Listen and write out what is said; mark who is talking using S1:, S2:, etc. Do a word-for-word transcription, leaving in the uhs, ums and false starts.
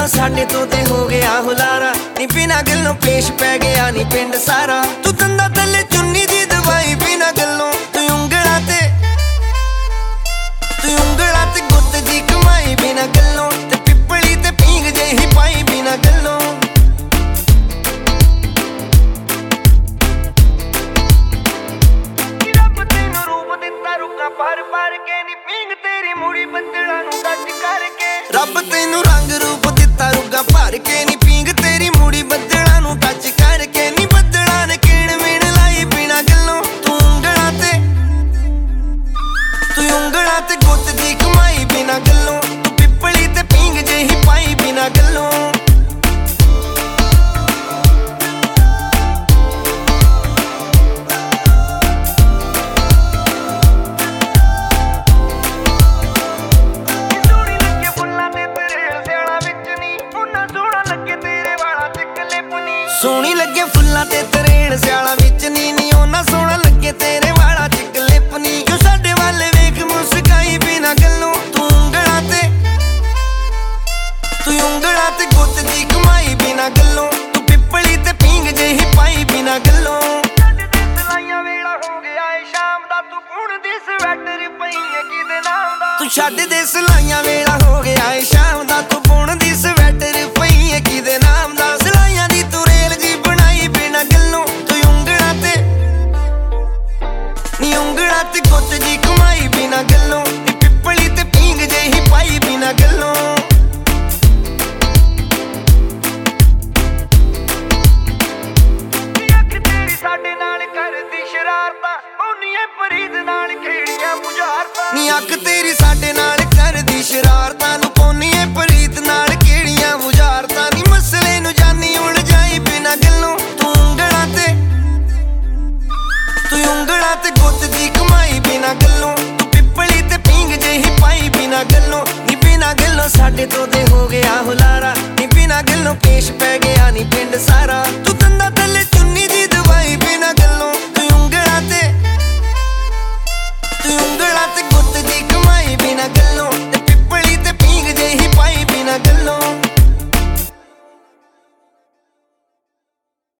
S1: गल्लों साडे तो ते हो गया हुलारा नी बिना गल्लों पेश पै गया नी पिंड सारा तू दंदा थल्ले चुन्नी दी दवाई बिना गल्लों तू उंगला ते तू उंगला ते गुत्त दी कमाई बिना गल्लों ते पिपली ते पींग जेही पाई बिना गल्लों रब तैनू रूप दिता रुका भर भर के नी पींग तेरी मुड़ी बदला नू टच करके रब तैनू रंग रूप दिता रुगा भर के नी पींग तेरी मुड़ी बदला नू टच करके नी बदला ने किण मीण लाई बिना गल्लों तू उंगला ते तू उंगला ते गुत्त दी कमाई बिना गल्लों तू पिपली ते पींग जेही पाई बिना गल्लों सोहनी लगे फुल्लां ते तरेड़ स्याला विच नी नी ओना सोहना लगे तेरे वाला चिक लिपनी जो साडे वाले वेख मुस्काई बिना गल्लों तू उंगला ते तू उंगला ते गुत्त दी कमाई बिना गल्लों तू पिपली ते पींग जेही पाई बिना गल्लों सलाइयां वेला हो गया है शाम दा तू पुण दी स्वेटर पई है किदे नाम दा तू छड्ड दे सलाइयां वेला हो गया है शाम दा तू पुण दी स्वेटर पई है किदे नाम दा सलाइयां दी तू रेल जी बनाई बिना गल्लों तू उंगला ते नी उंगला ते गुत्त दी कमाई बिना गल्लों नी पिपली ते पींग जेही पाई बिना गल्लों अख तेरी साडे नाल करदी शरारतां ओनिए फरीद नाल खेड़ियां मुजारतां नी अख तेरी साडे नाल करदी शरारतां नू पोनीए फरीद नाल खेड़ियां मुजारतां नी मसले नू जानी उलझाई बिना गल्लों तू उंगला ते तू उंगला ते गुत्त दी कमाई बिना गल्लों तू पिपली ते पींग जेही पाई बिना गल्लों नी बिना गल्लों साडे तो ते हो गया हुलारा नी बिना गल्लों पेश पै गया नी पिंड सारा तू दंदा थल्ले चुन्नी दी दवाई बिना